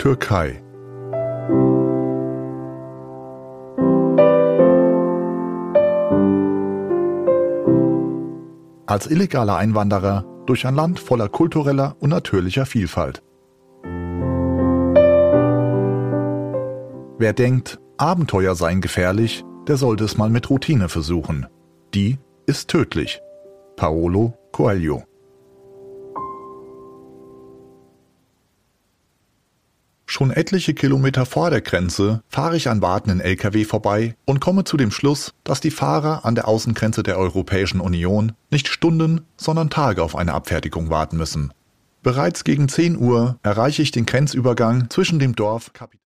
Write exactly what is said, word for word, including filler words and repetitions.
Türkei. Als illegaler Einwanderer durch ein Land voller kultureller und natürlicher Vielfalt. Wer denkt, Abenteuer seien gefährlich, der sollte es mal mit Routine versuchen. Die ist tödlich. Paulo Coelho. Schon etliche Kilometer vor der Grenze fahre ich an wartenden L K W vorbei und komme zu dem Schluss, dass die Fahrer an der Außengrenze der Europäischen Union nicht Stunden, sondern Tage auf eine Abfertigung warten müssen. Bereits gegen zehn Uhr erreiche ich den Grenzübergang zwischen dem Dorf